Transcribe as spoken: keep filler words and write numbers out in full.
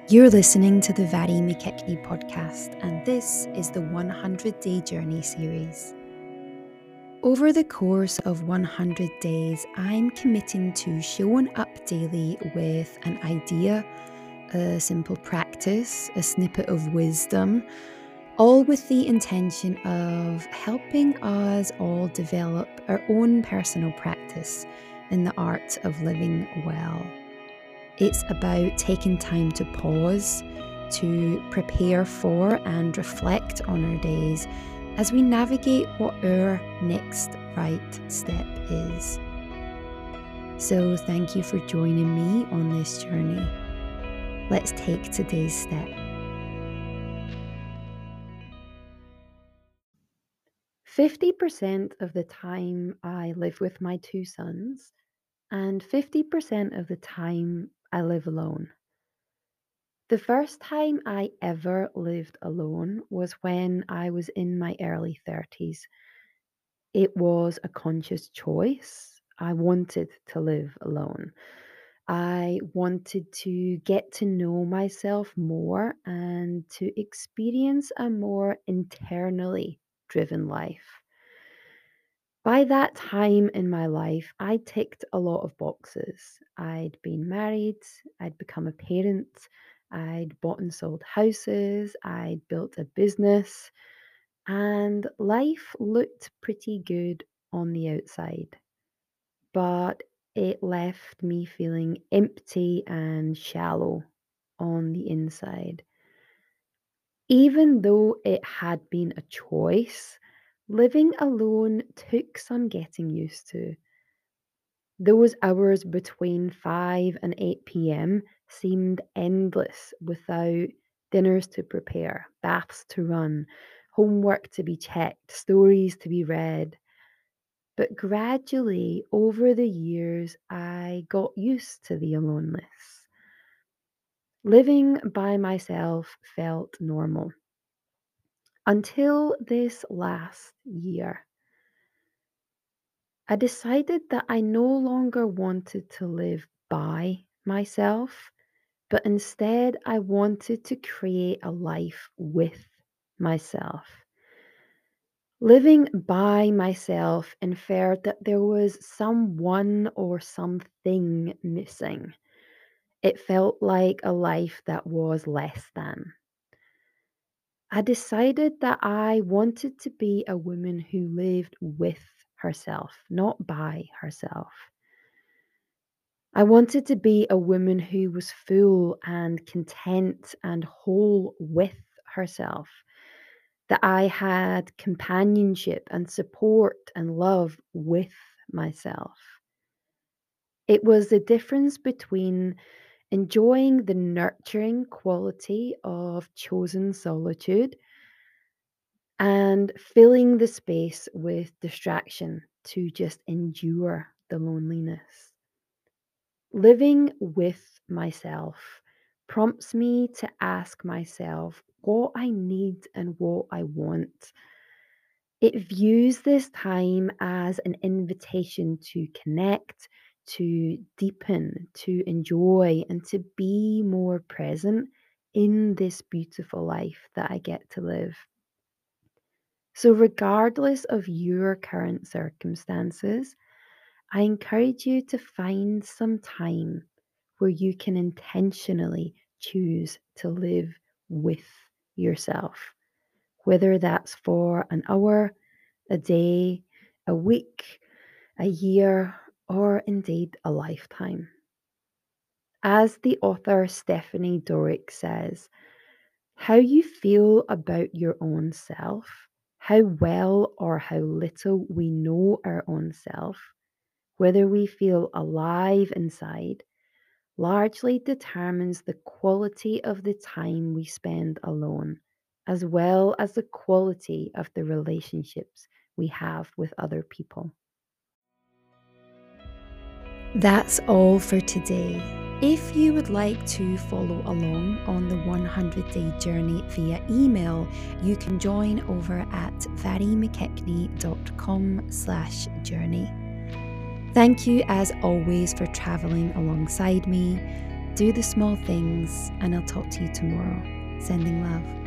You're listening to the Vari McKechnie podcast, and this is the one hundred day Journey series. Over the course of one hundred days, I'm committing to showing up daily with an idea, a simple practice, a snippet of wisdom, all with the intention of helping us all develop our own personal practice in the art of living well. It's about taking time to pause, to prepare for and reflect on our days as we navigate what our next right step is. So thank you for joining me on this journey. Let's take today's step. fifty percent of the time I live with my two sons, and fifty percent of the time I live alone. The first time I ever lived alone was when I was in my early thirties. It was a conscious choice. I wanted to live alone. I wanted to get to know myself more and to experience a more internally driven life. By that time in my life, I ticked a lot of boxes. I'd been married, I'd become a parent, I'd bought and sold houses, I'd built a business, and life looked pretty good on the outside. But it left me feeling empty and shallow on the inside. Even though it had been a choice, living alone took some getting used to. Those hours between five and eight p.m. seemed endless without dinners to prepare, baths to run, homework to be checked, stories to be read. But gradually, over the years, I got used to the aloneness. Living by myself felt normal until this last year. I decided that I no longer wanted to live by myself, but instead I wanted to create a life with myself. Living by myself inferred that there was someone or something missing. It felt like a life that was less than. I decided that I wanted to be a woman who lived with herself, not by herself. I wanted to be a woman who was full and content and whole with herself, that I had companionship and support and love with myself. It was the difference between enjoying the nurturing quality of chosen solitude and filling the space with distraction to just endure the loneliness. Living with myself prompts me to ask myself what I need and what I want. It views this time as an invitation to connect, to deepen, to enjoy, and to be more present in this beautiful life that I get to live. So, regardless of your current circumstances, I encourage you to find some time where you can intentionally choose to live with yourself, whether that's for an hour, a day, a week, a year, or indeed a lifetime. As the author Stephanie Dorick says, how you feel about your own self, how well or how little we know our own self, whether we feel alive inside, largely determines the quality of the time we spend alone, as well as the quality of the relationships we have with other people. That's all for today. If you would like to follow along on the one hundred day journey via email, you can join over at varimckechnie.com slash journey. Thank you as always for travelling alongside me. Do the small things, and I'll talk to you tomorrow. Sending love.